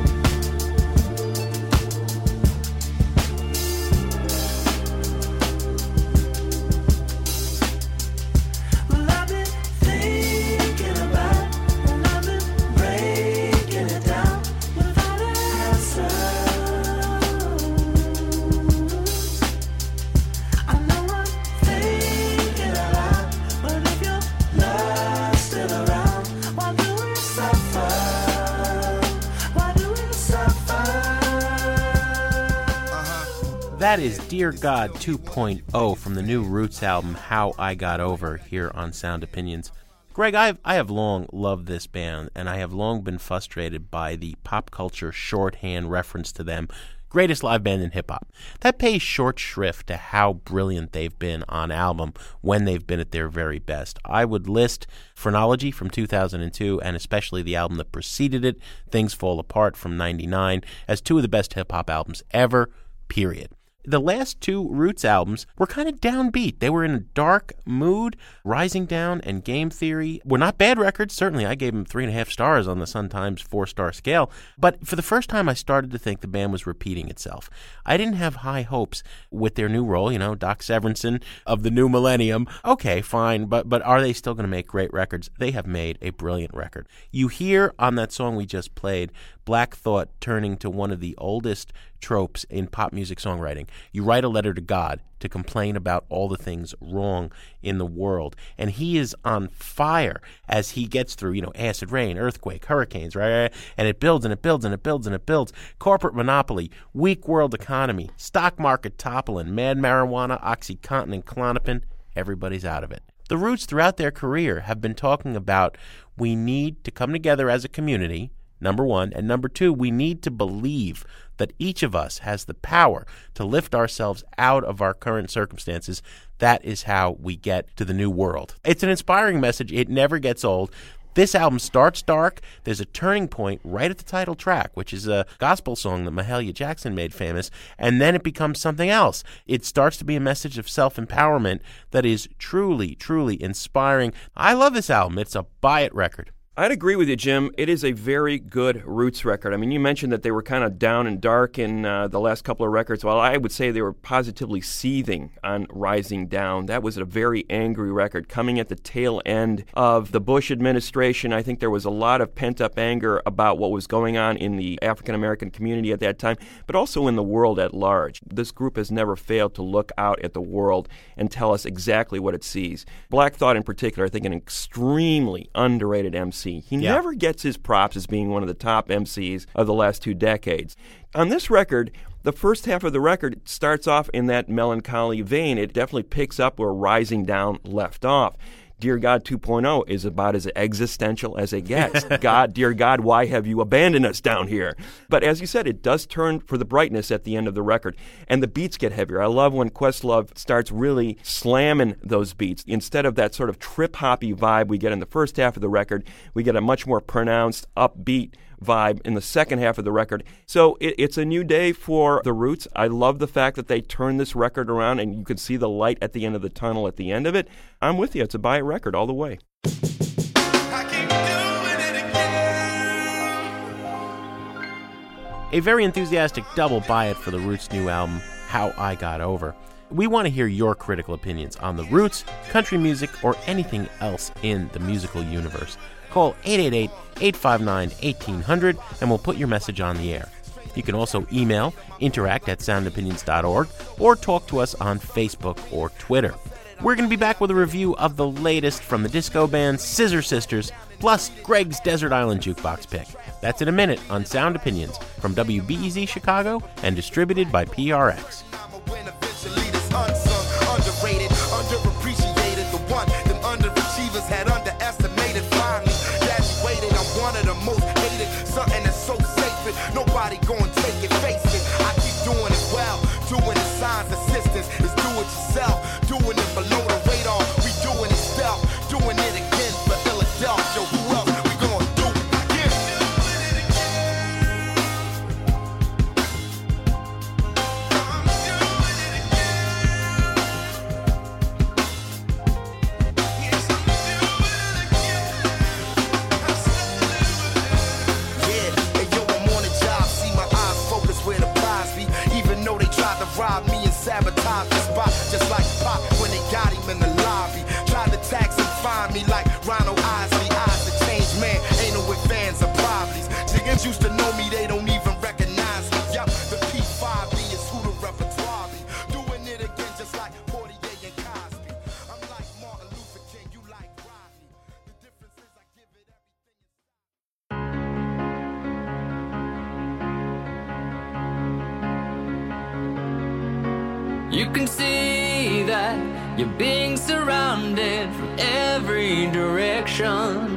That is Dear God two point oh from the new Roots album, How I Got Over, here on Sound Opinions. Greg, I have, I have long loved this band, and I have long been frustrated by the pop culture shorthand reference to them. Greatest live band in hip-hop. That pays short shrift to how brilliant they've been on album when they've been at their very best. I would list Phrenology from two thousand two, and especially the album that preceded it, Things Fall Apart from ninety-nine, as two of the best hip-hop albums ever, period. The last two Roots albums were kind of downbeat. They were in a dark mood. Rising Down and Game Theory were not bad records. Certainly, I gave them three and a half stars on the Sun Times four-star scale. But for the first time, I started to think the band was repeating itself. I didn't have high hopes with their new role, you know, Doc Severinsen of the new millennium. Okay, fine, but but are they still going to make great records? They have made a brilliant record. You hear on that song we just played, Black Thought turning to one of the oldest tropes in pop music songwriting. You write a letter to God to complain about all the things wrong in the world. And he is on fire as he gets through, you know, acid rain, earthquake, hurricanes, right? And it builds and it builds and it builds and it builds. Corporate monopoly, weak world economy, stock market toppling, mad marijuana, Oxycontin and Klonopin. Everybody's out of it. The Roots throughout their career have been talking about we need to come together as a community, number one, and number two, we need to believe that each of us has the power to lift ourselves out of our current circumstances. That is how we get to the new world. It's an inspiring message. It never gets old. This album starts dark. There's a turning point right at the title track, which is a gospel song that Mahalia Jackson made famous, and then it becomes something else. It starts to be a message of self-empowerment that is truly, truly inspiring. I love this album. It's a buy-it record. I'd agree with you, Jim. It is a very good Roots record. I mean, you mentioned that they were kind of down and dark in uh, the last couple of records. Well, I would say they were positively seething on Rising Down. That was a very angry record coming at the tail end of the Bush administration. I think there was a lot of pent-up anger about what was going on in the African-American community at that time, but also in the world at large. This group has never failed to look out at the world and tell us exactly what it sees. Black Thought in particular, I think an extremely underrated M C. He yeah. never gets his props as being one of the top M Cs of the last two decades. On this record, the first half of the record starts off in that melancholy vein. It definitely picks up where Rising Down left off. Dear God two point oh is about as existential as it gets. God, dear God, why have you abandoned us down here? But as you said, it does turn for the brightness at the end of the record, and the beats get heavier. I love when Questlove starts really slamming those beats. Instead of that sort of trip-hoppy vibe we get in the first half of the record, we get a much more pronounced, upbeat vibe in the second half of the record. So it, it's a new day for the Roots. I love the fact that they turned this record around and you can see the light at the end of the tunnel at the end of it. I'm with you. It's a buy it record all the way. a very enthusiastic double buy it for the Roots' new album, How I Got Over. We want to hear your critical opinions on the Roots, country music, or anything else in the musical universe. Call eight eight eight, eight five nine, one eight hundred and we'll put your message on the air. You can also email interact at sound opinions dot org or talk to us on Facebook or Twitter. We're going to be back with a review of the latest from the disco band Scissor Sisters, plus Greg's Desert Island Jukebox pick. That's in a minute on Sound Opinions from W B E Z Chicago and distributed by P R X. Underrated, underappreciated, the one them underachievers had underestimated. Finally graduated, I'm one of the most hated. Something that's so sacred, nobody gonna take it, face it. I keep doing it well, doing it signs assistance. It's do it yourself, doing it below the radar. We doing it stealth, doing it again for Philadelphia. Who else we gonna do it again? Rob me and sabotage the spot, just like Pop when they got him in the lobby. Tried to tax and find me like Ronald Isley. Eyes to change, man, ain't no with fans or problems. Chickens used to know me, they don't even recognize me. Yup, the P five B is who the repertoire be. Doing it again just like Portier and Cosby. I'm like Martin Luther King, you like Rodney. The difference is I give it everything. You can see that you're being surrounded from every direction.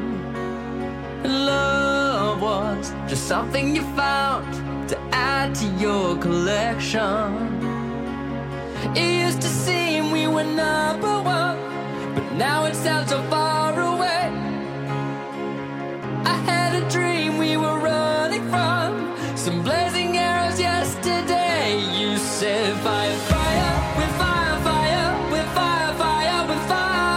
Love was just something you found to add to your collection. It used to seem we were number one, but now it sounds so far away. I had a dream we were running from some blazing arrows yesterday. You said fire, fire, with fire, fire, with fire, fire, with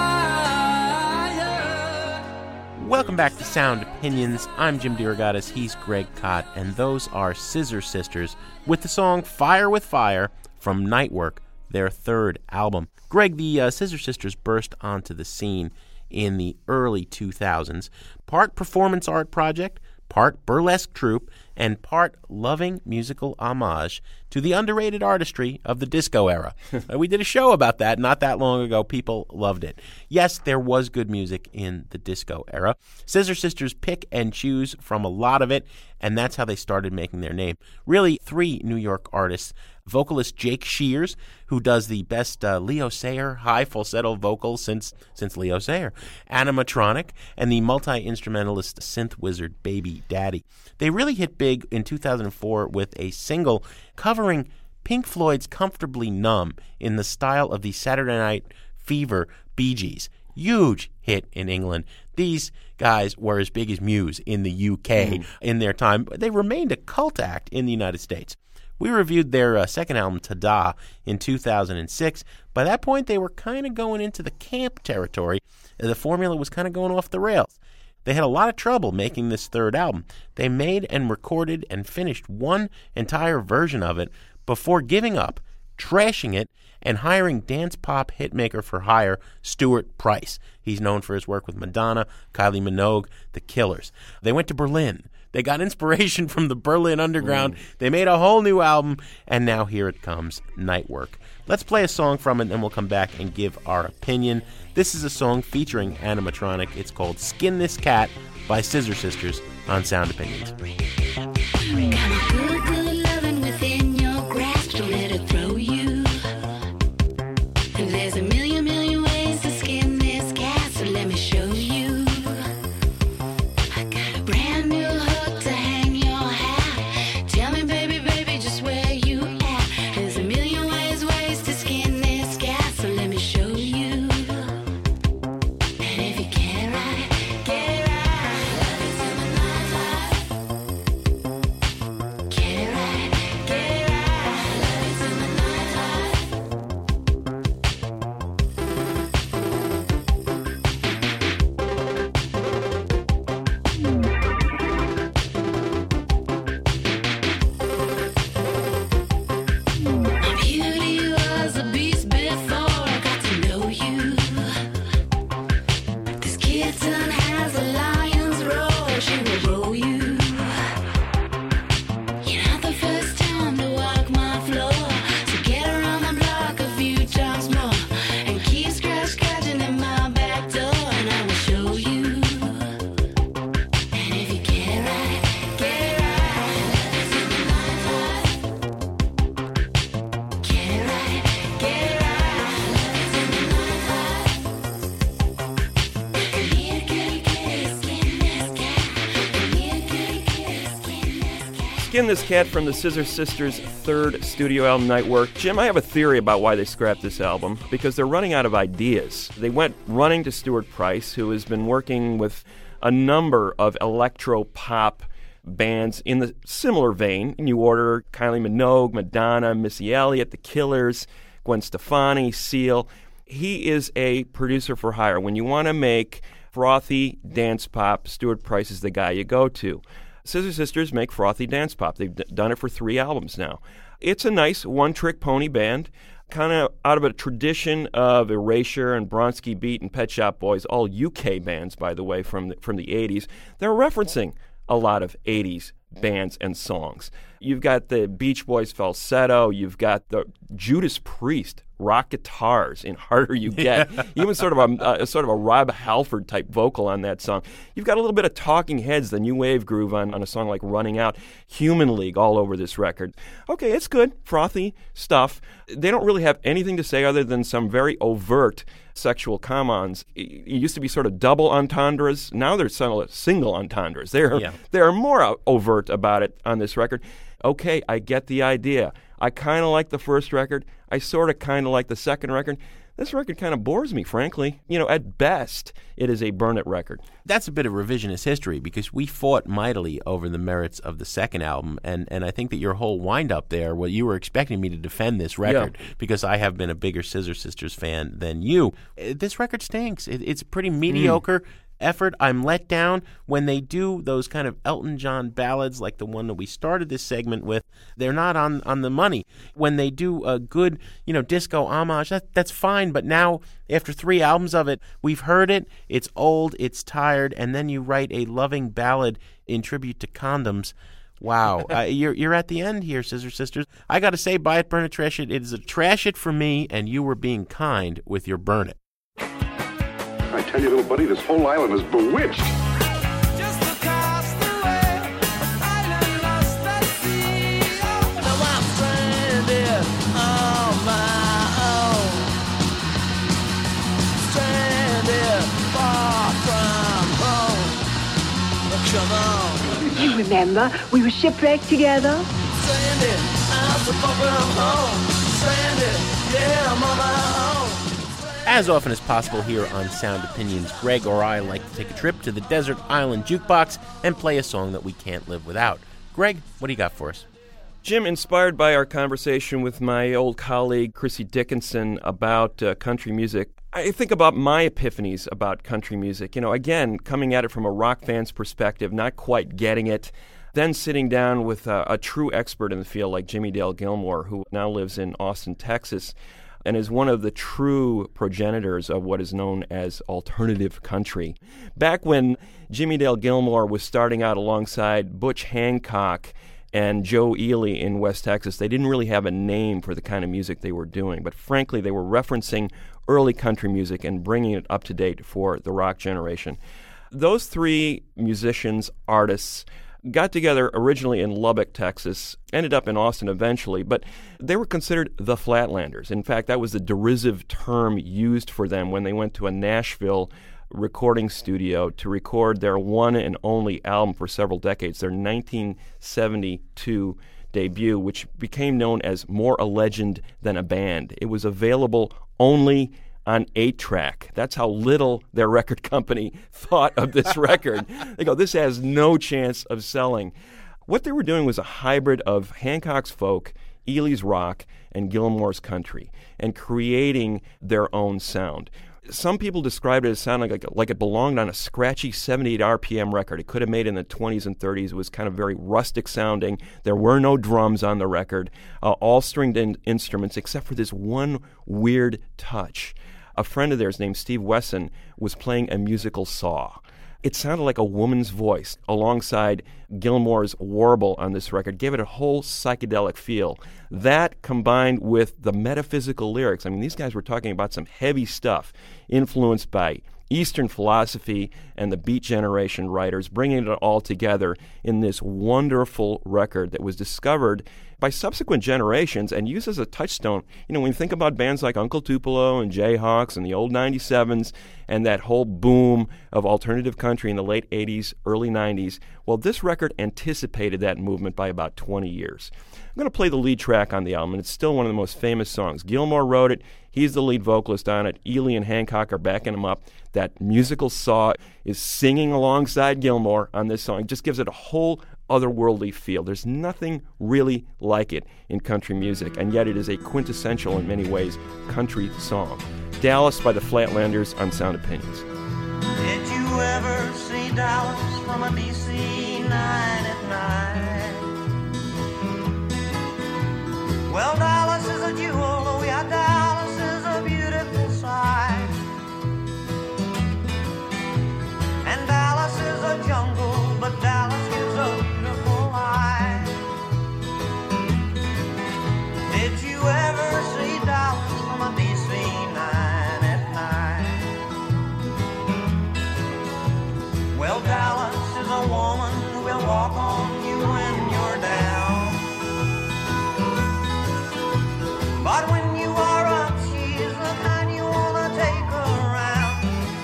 fire. Welcome back to Sound Opinions. I'm Jim DeRogatis, he's Greg Kot, and those are Scissor Sisters with the song Fire with Fire from Nightwork, their third album. Greg, the uh, Scissor Sisters burst onto the scene in the early two thousands, part performance art project, part burlesque troupe, and part loving musical homage to the underrated artistry of the disco era. uh, we did a show about that not that long ago. People loved it. Yes, there was good music in the disco era. Scissor Sisters pick and choose from a lot of it, and that's how they started making their name. Really, three New York artists. Vocalist Jake Shears, who does the best uh, Leo Sayer high falsetto vocals since since Leo Sayer, Animatronic, and the multi-instrumentalist synth wizard Baby Daddy. They really hit big in two thousand four with a single covering Pink Floyd's Comfortably Numb in the style of the Saturday Night Fever Bee Gees. Huge hit in England. These guys were as big as Muse in the U K mm. in their time. They remained a cult act in the United States. We reviewed their uh, second album, Tada, in two thousand six. By that point, they were kind of going into the camp territory. The formula was kind of going off the rails. They had a lot of trouble making this third album. They made and recorded and finished one entire version of it before giving up, trashing it, and hiring dance pop hitmaker for hire Stuart Price. He's known for his work with Madonna, Kylie Minogue, The Killers. They went to Berlin. They got inspiration from the Berlin Underground. Mm. They made a whole new album, and now here it comes, Nightwork. Let's play a song from it, and then we'll come back and give our opinion. This is a song featuring Animatronic. It's called Skin This Cat by Scissor Sisters on Sound Opinions. Skin This Cat from the Scissor Sisters' third studio album, Night Work. Jim, I have a theory about why they scrapped this album, because they're running out of ideas. They went running to Stuart Price, who has been working with a number of electro-pop bands in the similar vein. And you order Kylie Minogue, Madonna, Missy Elliott, The Killers, Gwen Stefani, Seal. He is a producer for hire. When you want to make frothy dance pop, Stuart Price is the guy you go to. Scissor Sisters make frothy dance pop. They've d- done it for three albums now. It's a nice one-trick pony band, kind of out of a tradition of Erasure and Bronski Beat and Pet Shop Boys, all U K bands, by the way, from the, from the eighties. They're referencing a lot of eighties bands and songs. You've got the Beach Boys falsetto. You've got the Judas Priest rock guitars in Harder You Get. Even sort of a, a sort of a Rob Halford type vocal on that song. You've got a little bit of Talking Heads, the new wave groove on, on a song like Running Out. Human League all over this record. Okay, it's good, frothy stuff. They don't really have anything to say other than some very overt sexual come-ons. It used to be sort of double entendres. Now they're single entendres. They're, yeah. they're more overt about it on this record. Okay, I get the idea. I kind of like the first record. I sort of kind of like the second record. This record kind of bores me, frankly. You know, at best, it is a burn-it record. That's a bit of revisionist history because we fought mightily over the merits of the second album, and, and I think that your whole wind-up there, well, you were expecting me to defend this record yeah. because I have been a bigger Scissor Sisters fan than you. This record stinks. It, it's pretty mediocre. Mm. effort. I'm let down when they do those kind of Elton John ballads like the one that we started this segment with. They're not on, on the money. When they do a good, you know, disco homage, that, that's fine. But now, after three albums of it, we've heard it, it's old, it's tired, and then you write a loving ballad in tribute to condoms. Wow. uh, you're you're at the end here, Scissor Sisters. I got to say, buy it, burn it, trash it. It is a trash it for me, and you were being kind with your burn it. I tell you, little buddy, this whole island is bewitched. Just across the way, island lost at sea. Oh, now I'm stranded on my own. Stranded far from home. Oh, come on. You remember, we were shipwrecked together. Stranded, I'm so far from home. Stranded, yeah, I'm on my own. As often as possible here on Sound Opinions, Greg or I like to take a trip to the desert island jukebox and play a song that we can't live without. Greg, what do you got for us? Jim, inspired by our conversation with my old colleague Chrissy Dickinson about uh, country music, I think about my epiphanies about country music. You know, again, coming at it from a rock fan's perspective, not quite getting it, then sitting down with uh, a true expert in the field like Jimmie Dale Gilmore, who now lives in Austin, Texas, and is one of the true progenitors of what is known as alternative country. Back when Jimmie Dale Gilmore was starting out alongside Butch Hancock and Joe Ely in West Texas, they didn't really have a name for the kind of music they were doing. But frankly, they were referencing early country music and bringing it up to date for the rock generation. Those three musicians, artists, got together originally in Lubbock, Texas, ended up in Austin eventually, but they were considered the Flatlanders. In fact, that was the derisive term used for them when they went to a Nashville recording studio to record their one and only album for several decades, their nineteen seventy-two debut, which became known as More a Legend Than a Band. It was available only on eight track. That's how little their record company thought of this record. They go, this has no chance of selling. What they were doing was a hybrid of Hancock's folk, Ely's rock, and Gilmore's country, and creating their own sound. Some people described it as sounding like, like it belonged on a scratchy seventy-eight R P M record. It could have made in the twenties and thirties. It was kind of very rustic sounding. There were no drums on the record, uh, all stringed in instruments, except for this one weird touch. A friend of theirs named Steve Wesson was playing a musical saw. It sounded like a woman's voice alongside Gilmore's warble on this record, gave it a whole psychedelic feel. That combined with the metaphysical lyrics, I mean, these guys were talking about some heavy stuff influenced by Eastern philosophy and the Beat Generation writers, bringing it all together in this wonderful record that was discovered by subsequent generations and used as a touchstone. You know, when you think about bands like Uncle Tupelo and Jayhawks and the old ninety-sevens and that whole boom of alternative country in the late eighties, early nineties, well, this record anticipated that movement by about twenty years. I'm going to play the lead track on the album, and it's still one of the most famous songs. Gilmour wrote it. He's the lead vocalist on it. Ely and Hancock are backing him up. That musical saw is singing alongside Gilmour on this song. It just gives it a whole otherworldly feel. There's nothing really like it in country music, and yet it is a quintessential, in many ways, country song. Dallas by the Flatlanders on Sound Opinions. Did you ever see Dallas from a D C nine at night? Well, Dallas is a jewel, oh yeah, Dallas is a beautiful sight. And Dallas is a jungle, but Dallas gives a beautiful light. Did you ever see Dallas from a D C nine at night? Well, Dallas is a woman who will walk on you when you're down. But when you are up, she's the kind you wanna take around.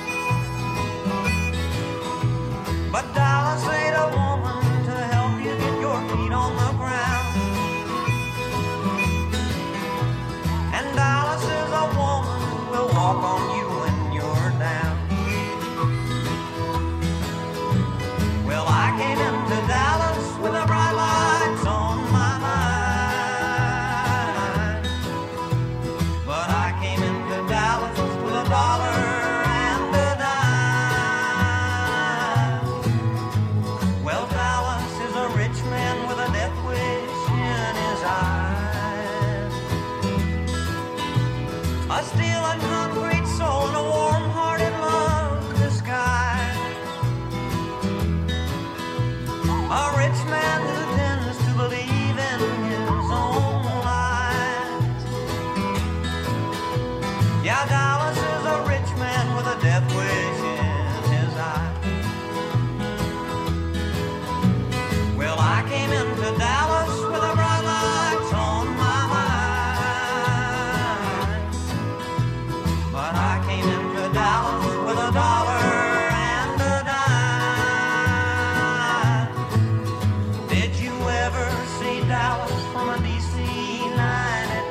But Dallas ain't a woman to help you get your feet on the ground. And Dallas is a woman who will walk on you when you're down. Well, I came into Dallas with a bright lights on my mind. But I came into Dallas with a dollar and a dime. Well, Dallas is a rich man with a death wish in his eyes. A steel and concrete soul and a warm-hearted love disguise. A rich man who tends to believe in his own lies. Yeah, Dallas is a rich man with a death wish in his eyes. Well, I came into Dallas with a bright lights on my mind. But I came into Dallas with a dollar and a dime. Did you ever see Dallas from a D C nine at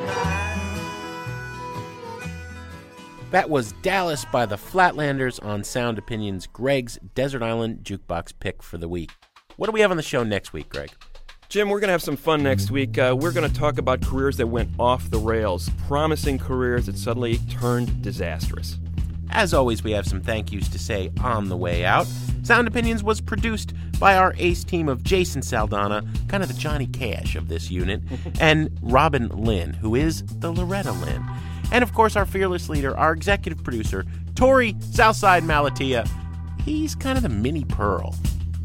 night? That was Dallas by the Flatlanders on Sound Opinions, Greg's Desert Island Jukebox pick for the week. What do we have on the show next week, Greg? Jim, we're going to have some fun next week. Uh, we're going to talk about careers that went off the rails, promising careers that suddenly turned disastrous. As always, we have some thank yous to say on the way out. Sound Opinions was produced by our ace team of Jason Saldana, kind of the Johnny Cash of this unit, and Robin Lynn, who is the Loretta Lynn. And, of course, our fearless leader, our executive producer, Tori Southside Malatia. He's kind of the mini Pearl.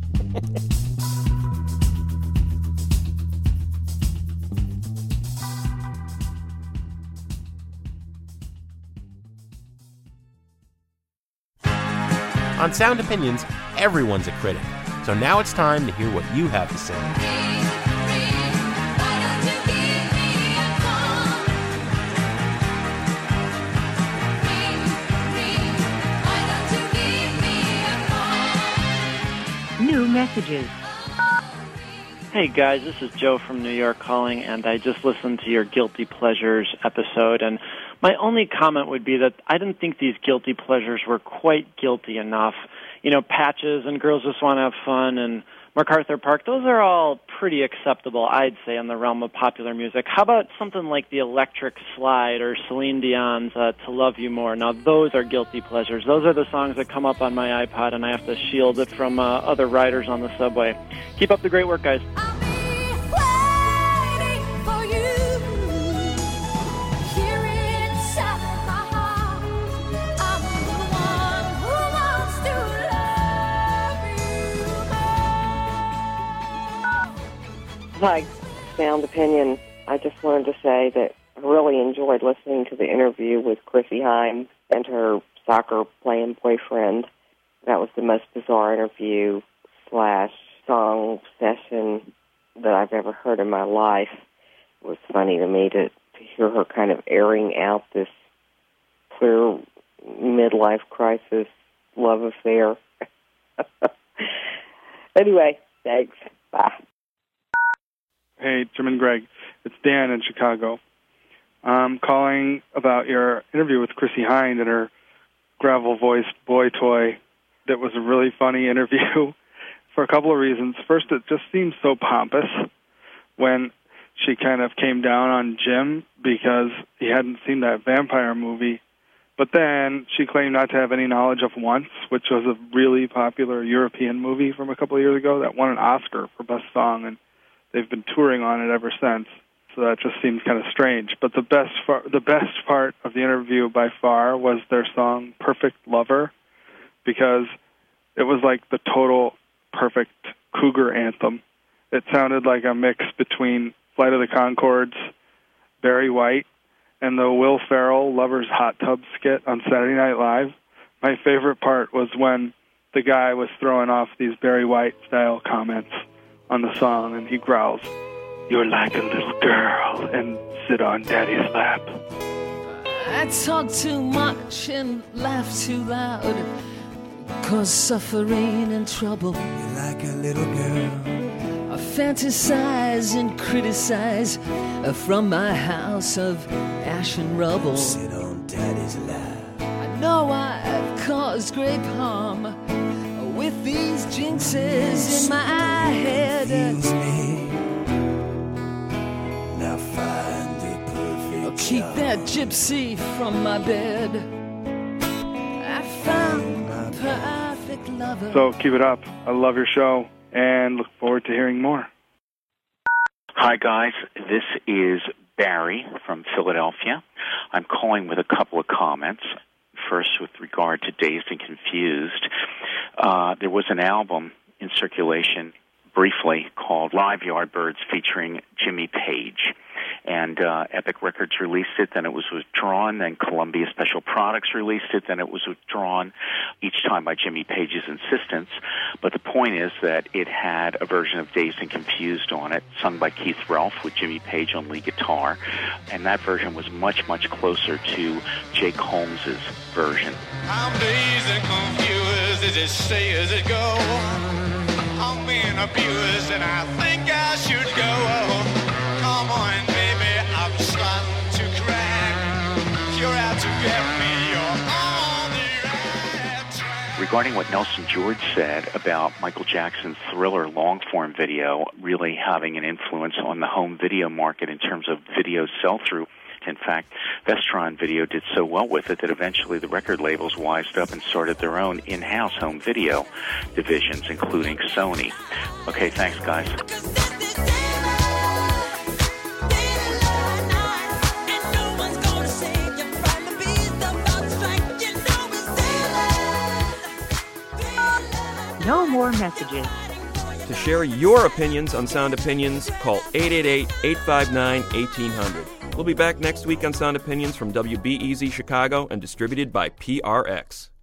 On Sound Opinions, everyone's a critic. So now it's time to hear what you have to say. New messages. Hey guys, this is Joe from New York calling, and I just listened to your Guilty Pleasures episode, and my only comment would be that I didn't think these guilty pleasures were quite guilty enough. You know, Patches and Girls Just Want to Have Fun and MacArthur Park, those are all pretty acceptable, I'd say, in the realm of popular music. How about something like The Electric Slide or Celine Dion's uh, To Love You More? Now, those are guilty pleasures. Those are the songs that come up on my iPod, and I have to shield it from uh, other riders on the subway. Keep up the great work, guys. Hi, Sound Opinion. I just wanted to say that I really enjoyed listening to the interview with Chrissie Hynde and her soccer-playing boyfriend. That was the most bizarre interview slash song session that I've ever heard in my life. was funny to me to, to hear her kind of airing out this clear midlife crisis love affair. Anyway, thanks. Bye. Hey, Jim and Greg. It's Dan in Chicago. I'm calling about your interview with Chrissie Hynde and her gravel-voiced boy toy. That was a really funny interview for a couple of reasons. First, it just seemed so pompous when she kind of came down on Jim because he hadn't seen that vampire movie. But then she claimed not to have any knowledge of Once, which was a really popular European movie from a couple of years ago that won an Oscar for Best Song, and they've been touring on it ever since. So that just seems kind of strange. But the best far, the best part of the interview by far was their song Perfect Lover, because it was like the total perfect cougar anthem. It sounded like a mix between Flight of the Conchords, Barry White, and the Will Ferrell Lover's Hot Tub skit on Saturday Night Live. My favorite part was when the guy was throwing off these Barry White-style comments on the song, and he growls, "You're like a little girl, and sit on Daddy's lap." I talk too much and laugh too loud, cause suffering and trouble. You're like a little girl. I fantasize and criticize uh, from my house of ash and rubble. Sit on Daddy's lap. I know I've caused great harm uh, with these jinxes in my head. Me. Now find the perfect I'll keep job. That gypsy from my bed. I found my perfect lover. So keep it up. I love your show, and look forward to hearing more. Hi, guys. This is Barry from Philadelphia. I'm calling with a couple of comments. First, with regard to Dazed and Confused, uh, there was an album in circulation briefly called Live Yardbirds featuring Jimmy Page. And uh, Epic Records released it, then it was withdrawn, then Columbia Special Products released it, then it was withdrawn, each time by Jimmy Page's insistence. But the point is that it had a version of Dazed and Confused on it, sung by Keith Relf with Jimmy Page on lead guitar, and that version was much, much closer to Jake Holmes's version. I'm dazed and confused, as it stay as it go. I'm being abused and I think I should go. Come on, baby, I'm starting to crack. You're out to get me, you're on the right track. Regarding what Nelson George said about Michael Jackson's Thriller long-form video really having an influence on the home video market in terms of video sell-through, in fact, Vestron Video did so well with it that eventually the record labels wised up and started their own in-house home video divisions, including Sony. Okay, thanks, guys. No more messages. To share your opinions on Sound Opinions, call eight eight eight, eight five nine, one eight zero zero. We'll be back next week on Sound Opinions from W B E Z Chicago and distributed by P R X.